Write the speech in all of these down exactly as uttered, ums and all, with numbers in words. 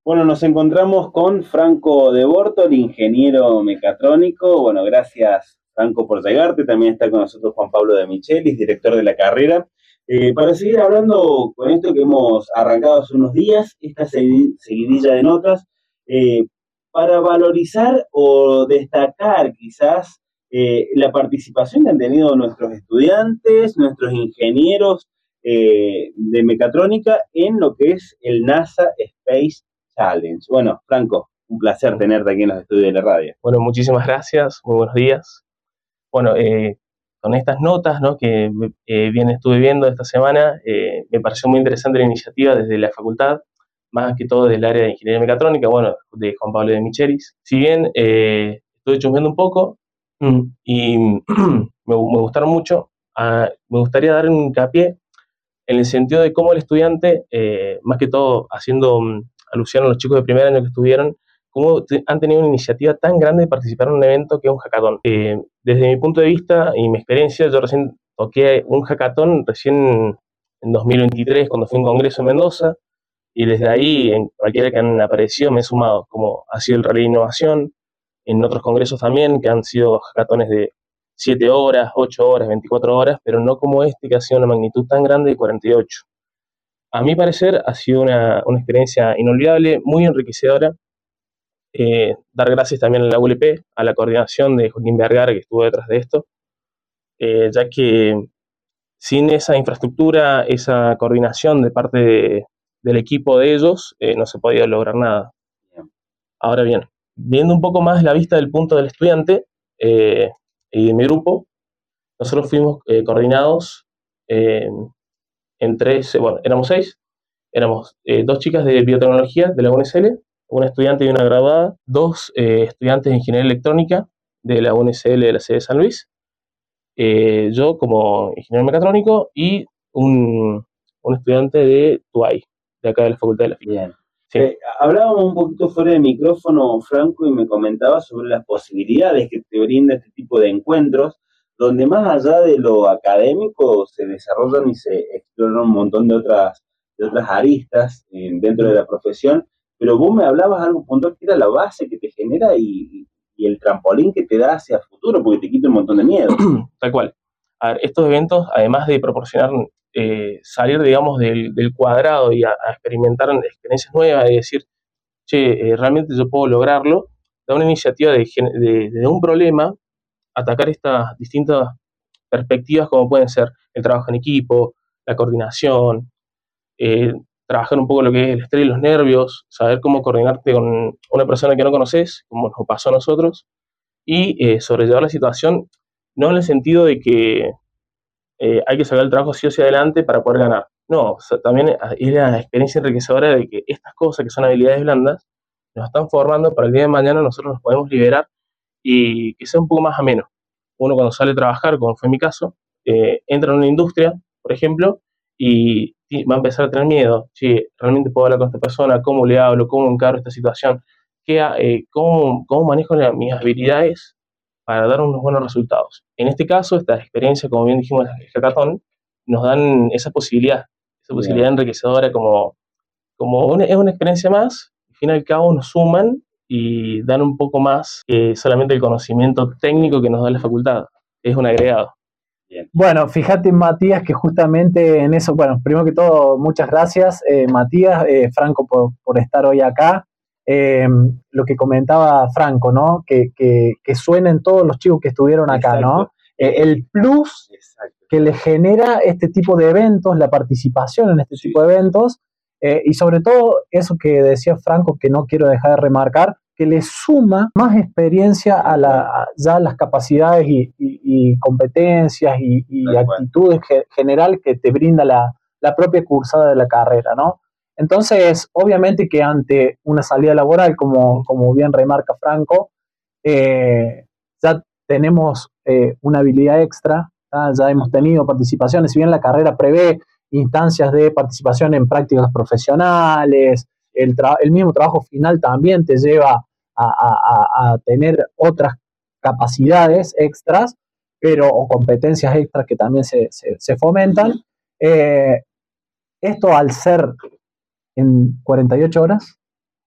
Bueno, nos encontramos con Franco de Bortoli, ingeniero mecatrónico. Bueno, gracias Franco por llegarte. También está con nosotros Juan Pablo de Michelis, director de la carrera. Eh, para seguir hablando con esto que hemos arrancado hace unos días, esta seguidilla de notas, eh, para valorizar o destacar quizás eh, la participación que han tenido nuestros estudiantes, nuestros ingenieros eh, de mecatrónica en lo que es el NASA Space Challenge. Bueno, Franco, un placer tenerte aquí en los estudios de la radio. Bueno, muchísimas gracias, muy buenos días. Bueno, eh, con estas notas, ¿no?, que eh, bien estuve viendo esta semana, eh, me pareció muy interesante la iniciativa desde la facultad, más que todo del área de ingeniería mecatrónica, bueno, de Juan Pablo de Michelis. Si bien eh, estuve chusmeando un poco mm, y me, me gustaron mucho, uh, me gustaría dar un hincapié en el sentido de cómo el estudiante, eh, más que todo haciendo um, alusión a los chicos de primer año que estuvieron, cómo te, han tenido una iniciativa tan grande de participar en un evento que es un hackathon. Eh, desde mi punto de vista y mi experiencia, yo recién toqué un hackathon recién en dos mil veintitrés, cuando fui a un congreso en Mendoza, y desde ahí, en cualquiera que han aparecido, me he sumado, como ha sido el Rally de Innovación, en otros congresos también, que han sido hackatones de siete horas, ocho horas, veinticuatro horas, pero no como este, que ha sido una magnitud tan grande de cuarenta y ocho. A mi parecer, ha sido una, una experiencia inolvidable, muy enriquecedora. Eh, dar gracias también a la U L P, a la coordinación de Joaquín Vergara, que estuvo detrás de esto, eh, ya que sin esa infraestructura, esa coordinación de parte de, del equipo de ellos, eh, no se podía lograr nada. Ahora bien, viendo un poco más la vista del punto del estudiante eh, y de mi grupo, nosotros fuimos eh, coordinados eh, en tres, bueno, éramos seis, éramos eh, dos chicas de biotecnología de la U N S L, una estudiante y una graduada, dos eh, estudiantes de ingeniería electrónica de la U N S L de la sede de San Luis, eh, yo como ingeniero mecatrónico y un, un estudiante de T U A I, de acá de la Facultad de la Física. Bien. Sí. Eh, hablábamos un poquito fuera de micrófono, Franco, y me comentaba sobre las posibilidades que te brinda este tipo de encuentros, donde más allá de lo académico se desarrollan y se exploran un montón de otras, de otras aristas eh, dentro de la profesión, pero vos me hablabas algo puntual que era la base que te genera y, y el trampolín que te da hacia el futuro, porque te quita un montón de miedo. Tal cual. A ver, estos eventos, además de proporcionar, eh, salir, digamos, del, del cuadrado y a, a experimentar experiencias nuevas y decir, che, eh, realmente yo puedo lograrlo, da una iniciativa de, de, de un problema, atacar estas distintas perspectivas como pueden ser el trabajo en equipo, la coordinación, eh, trabajar un poco lo que es el estrés y los nervios, saber cómo coordinarte con una persona que no conoces, como nos pasó a nosotros, y eh, sobrellevar la situación, no en el sentido de que eh, hay que sacar el trabajo sí o sí adelante para poder ganar. No, o sea, también es la experiencia enriquecedora de que estas cosas que son habilidades blandas nos están formando para el día de mañana nosotros nos podemos liberar y que sea un poco más ameno. Uno cuando sale a trabajar, como fue mi caso, eh, entra en una industria, por ejemplo, y va a empezar a tener miedo. Si realmente puedo hablar con esta persona, cómo le hablo, cómo encaro esta situación, qué, eh, cómo, cómo manejo la, mis habilidades para dar unos buenos resultados. En este caso, esta experiencia, como bien dijimos, el hackathon, nos dan esa posibilidad, esa posibilidad yeah. enriquecedora como, como una, es una experiencia más, al fin y al cabo nos suman y dan un poco más que solamente el conocimiento técnico que nos da la facultad, es un agregado. Bien. Bueno, fíjate, Matías, que justamente en eso, bueno, primero que todo, muchas gracias, eh, Matías, eh, Franco, por, por estar hoy acá. Eh, lo que comentaba Franco, ¿no? Que, que, que suenen todos los chicos que estuvieron acá, exacto, ¿no? Eh, el plus exacto. que le genera este tipo de eventos, la participación en este sí. tipo de eventos, eh, y sobre todo eso que decía Franco, que no quiero dejar de remarcar, que le suma más experiencia a, la, a ya las capacidades y, y, y competencias y, y actitudes ge, general que te brinda la, la propia cursada de la carrera, ¿no? Entonces, obviamente que ante una salida laboral, como, como bien remarca Franco, eh, ya tenemos eh, una habilidad extra, ¿tá? Ya hemos tenido participaciones, si bien la carrera prevé instancias de participación en prácticas profesionales, el, el mismo trabajo final también te lleva a, a, a tener otras capacidades extras, pero o competencias extras que también se, se, se fomentan. Eh, esto al ser en cuarenta y ocho horas,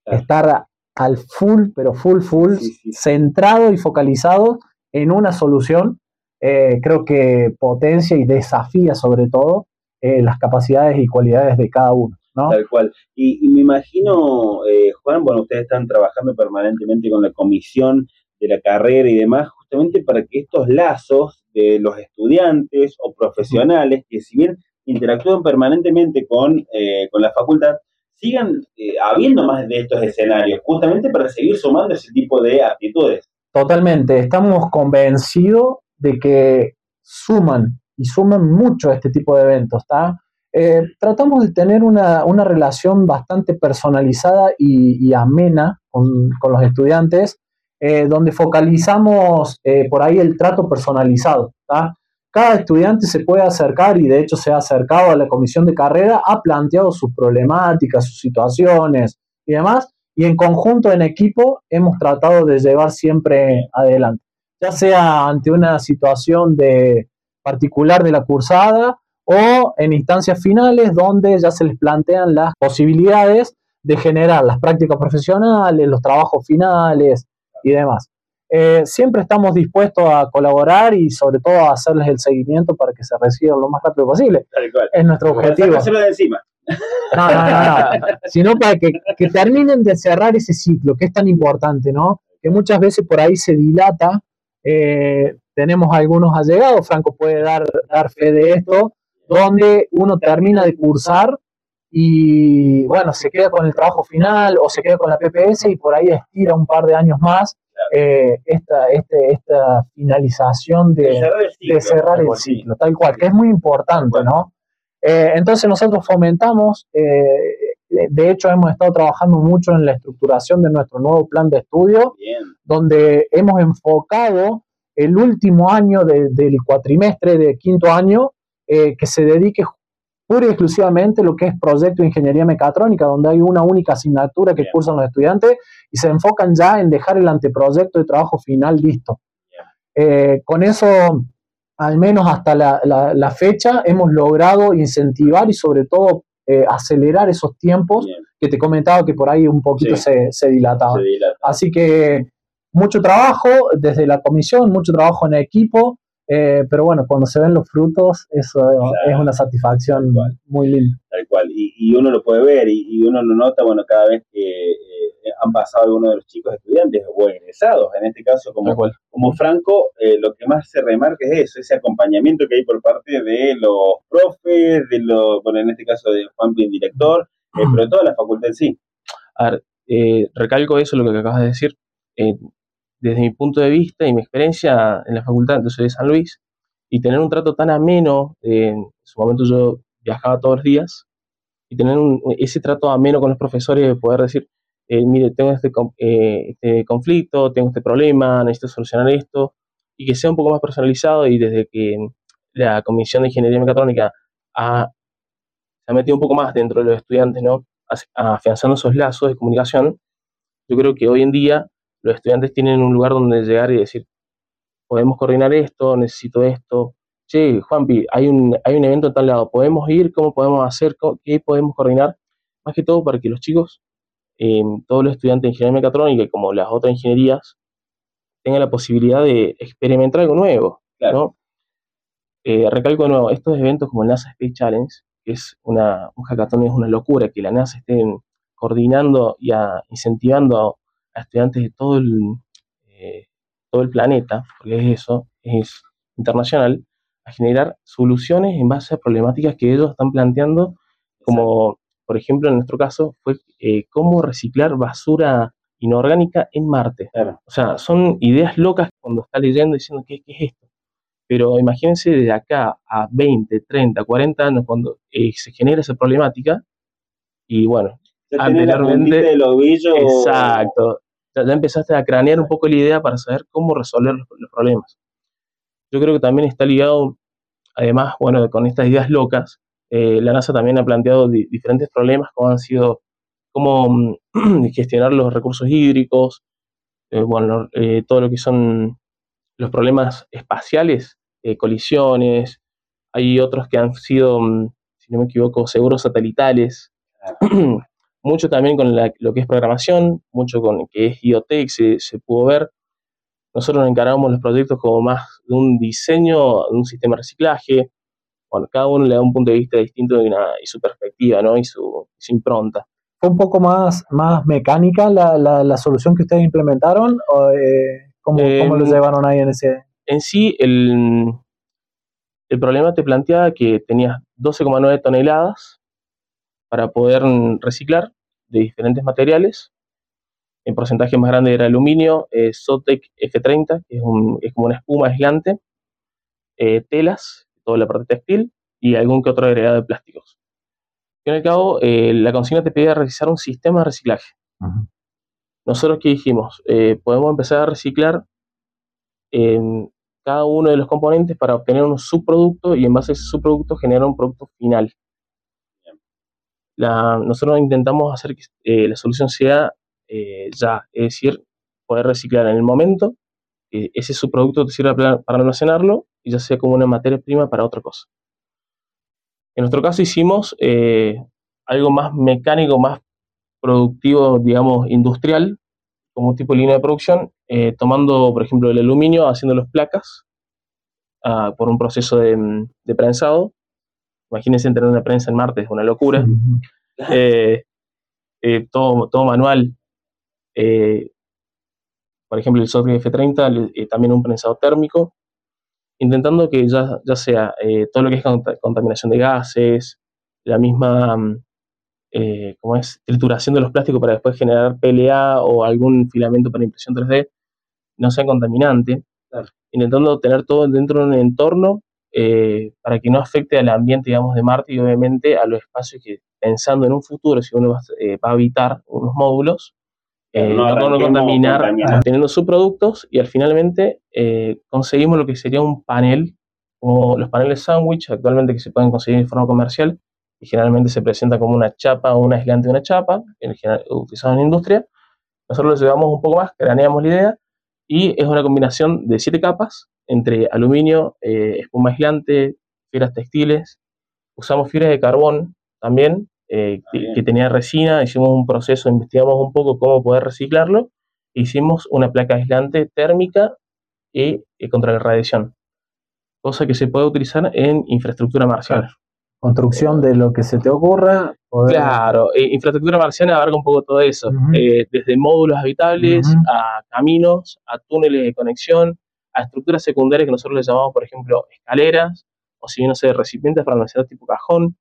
claro. Estar al full, pero full, full, sí, sí. centrado y focalizado en una solución, eh, creo que potencia y desafía sobre todo eh, las capacidades y cualidades de cada uno, ¿no? Tal cual. Y, y me imagino, eh, Juan, bueno, ustedes están trabajando permanentemente con la comisión de la carrera y demás, justamente para que estos lazos de los estudiantes o profesionales, que si bien interactúan permanentemente con, eh, con la facultad, sigan eh, habiendo más de estos escenarios, justamente para seguir sumando ese tipo de aptitudes. Totalmente, estamos convencidos de que suman, y suman mucho este tipo de eventos, ¿está? Eh, tratamos de tener una, una relación bastante personalizada y, y amena con, con los estudiantes, eh, donde focalizamos eh, por ahí el trato personalizado, ¿está? Cada estudiante se puede acercar, y de hecho se ha acercado a la comisión de carrera, ha planteado sus problemáticas, sus situaciones y demás, y en conjunto, en equipo, hemos tratado de llevar siempre adelante, ya sea ante una situación de particular de la cursada o en instancias finales donde ya se les plantean las posibilidades de generar las prácticas profesionales, los trabajos finales y demás. Eh, siempre estamos dispuestos a colaborar y sobre todo a hacerles el seguimiento para que se reciban lo más rápido posible. Es nuestro objetivo. Sácaselo de encima. No, no, no, no. Sino para que, que terminen de cerrar ese ciclo, que es tan importante, ¿no? Que muchas veces por ahí se dilata. Eh, tenemos algunos allegados, Franco puede dar, dar fe de esto, donde uno termina de cursar y, bueno, se queda con el trabajo final o se queda con la P P S y por ahí estira un par de años más eh, esta, este, esta finalización de, de cerrar el ciclo, de cerrar el ciclo, tal cual, que es muy importante, ¿no? Eh, entonces nosotros fomentamos, eh, de hecho hemos estado trabajando mucho en la estructuración de nuestro nuevo plan de estudio, Bien. Donde hemos enfocado el último año de, del cuatrimestre de quinto año, eh, que se dedique pura y exclusivamente a lo que es proyecto de ingeniería mecatrónica, donde hay una única asignatura que Bien. Cursan los estudiantes y se enfocan ya en dejar el anteproyecto de trabajo final listo. Eh, con eso, al menos hasta la, la, la fecha, hemos logrado incentivar y sobre todo eh, acelerar esos tiempos Bien. Que te comentaba que por ahí un poquito sí. se, se dilataban. Se dilata. Así que mucho trabajo desde la comisión, mucho trabajo en equipo, eh, pero bueno, cuando se ven los frutos, eso claro. Es una satisfacción muy linda. Tal cual, y, y uno lo puede ver y, y uno lo nota, bueno, cada vez que eh, han pasado algunos de los chicos estudiantes o egresados, en este caso como, como Franco, eh, lo que más se remarca es eso, ese acompañamiento que hay por parte de los profes, de los, bueno, en este caso de Juan Pin, director, eh, pero de toda la facultad en sí. A ver, eh, recalco eso, lo que acabas de decir. Eh, desde mi punto de vista y mi experiencia en la facultad, yo soy de San Luis, y tener un trato tan ameno, eh, en su momento yo viajaba todos los días, y tener un, ese trato ameno con los profesores, de poder decir, eh, mire, tengo este, eh, este conflicto, tengo este problema, necesito solucionar esto, y que sea un poco más personalizado, y desde que la Comisión de Ingeniería Mecatrónica ha, se ha metido un poco más dentro de los estudiantes, ¿no? Afianzando esos lazos de comunicación, yo creo que hoy en día los estudiantes tienen un lugar donde llegar y decir, podemos coordinar esto, necesito esto. Che, Juanpi, hay un, hay un evento en tal lado, ¿podemos ir? ¿Cómo podemos hacer? ¿Qué podemos coordinar? Más que todo para que los chicos, eh, todos los estudiantes de ingeniería mecatrónica y como las otras ingenierías, tengan la posibilidad de experimentar algo nuevo, claro. ¿no? Eh, recalco de nuevo, estos eventos como el NASA Space Challenge, que es una, un hackathon, es una locura, que la NASA esté coordinando y a, incentivando a, a estudiantes de todo el, eh, todo el planeta, porque es eso, es internacional, a generar soluciones en base a problemáticas que ellos están planteando, como por ejemplo en nuestro caso fue eh, cómo reciclar basura inorgánica en Marte. Claro. O sea, son ideas locas cuando está leyendo diciendo ¿qué, qué es esto? Pero imagínense de acá a veinte, treinta, cuarenta años cuando eh, se genera esa problemática y bueno, ya anteriormente del ovillo. Exacto. Ya, ya empezaste a cranear un poco la idea para saber cómo resolver los, los problemas. Yo creo que también está ligado, además, bueno, con estas ideas locas, eh, la NASA también ha planteado di- diferentes problemas como han sido cómo um, gestionar los recursos hídricos, eh, bueno, eh, todo lo que son los problemas espaciales, eh, colisiones, hay otros que han sido, um, si no me equivoco, seguros satelitales. mucho también con la, lo que es programación, mucho con lo que es I O T, que se, se pudo ver. Nosotros nos encargamos los proyectos como más de un diseño, de un sistema de reciclaje. Bueno, cada uno le da un punto de vista distinto y, una, y su perspectiva, ¿no? Y su, su impronta. ¿Fue un poco más, más mecánica la, la, la solución que ustedes implementaron? ¿O eh, ¿cómo, eh, ¿Cómo lo llevaron ahí en ese...? En sí, el, el problema te planteaba que tenías doce coma nueve toneladas para poder reciclar de diferentes materiales. El porcentaje más grande era aluminio, eh, Zotec F treinta, que es, un, es como una espuma aislante, eh, telas, toda la parte textil, y algún que otro agregado de plásticos. Al fin y al cabo, eh, la consigna te pedía realizar un sistema de reciclaje. Uh-huh. Nosotros, ¿qué dijimos? Eh, podemos empezar a reciclar en cada uno de los componentes para obtener un subproducto y en base a ese subproducto generar un producto final. La, nosotros intentamos hacer que eh, la solución sea eh, ya, es decir, poder reciclar en el momento, eh, ese subproducto te sirve para, para almacenarlo y ya sea como una materia prima para otra cosa. En nuestro caso hicimos eh, algo más mecánico, más productivo, digamos, industrial, como tipo de línea de producción, eh, tomando, por ejemplo, el aluminio, haciendo las placas uh, por un proceso de, de prensado. Imagínense tener una prensa en Marte, es una locura. Uh-huh. eh, eh, todo, todo manual. Eh, por ejemplo, el Zotec F treinta, eh, también un prensado térmico, intentando que ya, ya sea eh, todo lo que es cont- contaminación de gases, la misma eh, ¿cómo es? trituración de los plásticos para después generar P L A o algún filamento para impresión tres D, no sea contaminante, claro. Intentando tener todo dentro de un entorno eh, para que no afecte al ambiente, digamos, de Marte y obviamente a los espacios que, pensando en un futuro, si uno va, eh, va a habitar unos módulos, eh, no, no, no contaminar, contaminar, teniendo subproductos y al finalmente eh, conseguimos lo que sería un panel, como los paneles sándwich actualmente que se pueden conseguir en forma comercial y generalmente se presenta como una chapa o un aislante de una chapa, en general, utilizado en la industria. Nosotros lo llevamos un poco más, craneamos la idea y es una combinación de siete capas entre aluminio, eh, espuma aislante, fibras textiles, usamos fibras de carbón también, eh, que, que tenía resina, hicimos un proceso, investigamos un poco cómo poder reciclarlo, hicimos una placa aislante térmica y, y contra la radiación, cosa que se puede utilizar en infraestructura marciana. Claro. Construcción de lo que se te ocurra. Poder... Claro, eh, infraestructura marciana abarca un poco todo eso, uh-huh. eh, desde módulos habitables, uh-huh. a caminos, a túneles de conexión, a estructuras secundarias que nosotros les llamamos, por ejemplo, escaleras, o si bien no sé, recipientes para almacenar tipo cajón.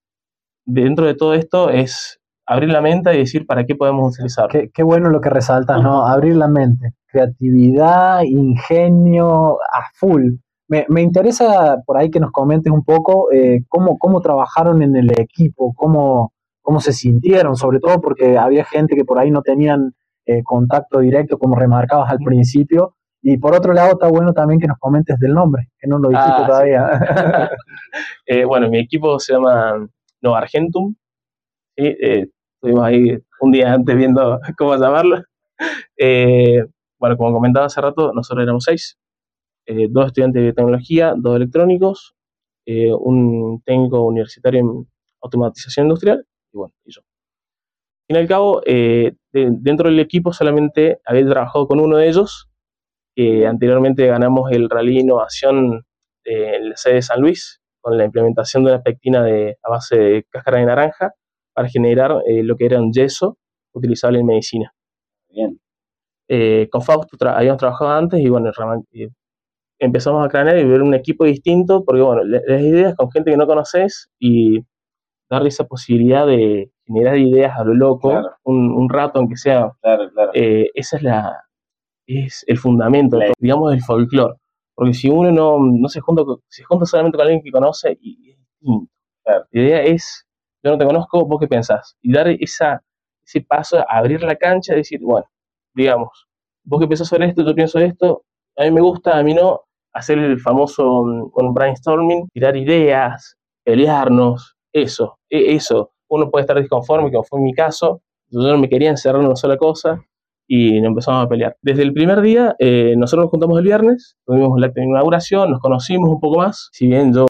Dentro de todo esto es abrir la mente y decir para qué podemos utilizarlo. Qué, qué bueno lo que resaltas, ¿no? Abrir la mente. Creatividad, ingenio, a full. Me, me interesa por ahí que nos comentes un poco eh, cómo, cómo trabajaron en el equipo, cómo, cómo se sintieron, sobre todo porque había gente que por ahí no tenían eh, contacto directo, como remarcabas al principio. Y por otro lado, está bueno también que nos comentes del nombre, que no lo dijiste ah, todavía. Sí. eh, bueno, mi equipo se llama Nova Argentum. ¿Sí? Eh, estuvimos ahí un día antes viendo cómo llamarlo. Eh, bueno, como comentaba hace rato, nosotros éramos seis. Eh, dos estudiantes de tecnología, dos electrónicos, eh, un técnico universitario en automatización industrial, y bueno, y yo. Al fin y al cabo, eh, de, dentro del equipo solamente había trabajado con uno de ellos, que anteriormente ganamos el Rally Innovación en la sede de San Luis, con la implementación de una pectina de, a base de cáscara de naranja para generar eh, lo que era un yeso utilizable en medicina. Bien. Eh, con Fausto tra- habíamos trabajado antes y bueno, eh, empezamos a cranear y ver un equipo distinto, porque bueno, las ideas con gente que no conoces y darle esa posibilidad de generar ideas a lo loco, claro. un, un rato aunque sea, claro, claro. Eh, esa es la es el fundamento, claro. digamos, del folclore. Porque si uno no, no se junta, se junta solamente con alguien que conoce, y es distinto. Claro. La idea es, yo no te conozco, vos qué pensás. Y dar esa, ese paso, a abrir la cancha y decir, bueno, digamos, vos qué pensás sobre esto, yo pienso esto, a mí me gusta, a mí no. Hacer el famoso un brainstorming, tirar ideas, pelearnos, eso, eso. Uno puede estar disconforme, como fue en mi caso, yo no me quería encerrar en una sola cosa, y nos empezamos a pelear. Desde el primer día, eh, nosotros nos juntamos el viernes, tuvimos la inauguración, nos conocimos un poco más, si bien yo